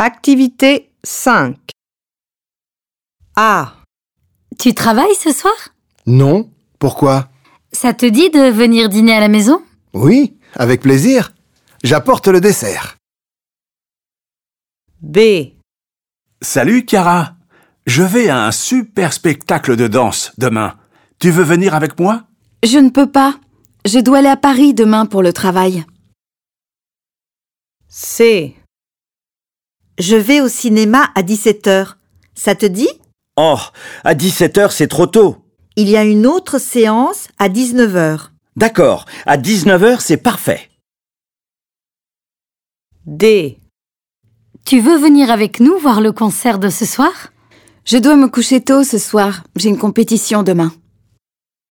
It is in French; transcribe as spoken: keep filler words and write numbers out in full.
Activité cinq. A. Tu travailles ce soir? Non. Pourquoi? Ça te dit de venir dîner à la maison? Oui, avec plaisir. J'apporte le dessert. B. Salut, Chiara. Je vais à un super spectacle de danse demain. Tu veux venir avec moi? Je ne peux pas. Je dois aller à Paris demain pour le travail. C. Je vais au cinéma à dix-sept heures. Ça te dit? Oh, à dix-sept heures, c'est trop tôt. Il y a une autre séance à dix-neuf heures. D'accord, à dix-neuf heures, c'est parfait. D. Tu veux venir avec nous voir le concert de ce soir? Je dois me coucher tôt ce soir. J'ai une compétition demain.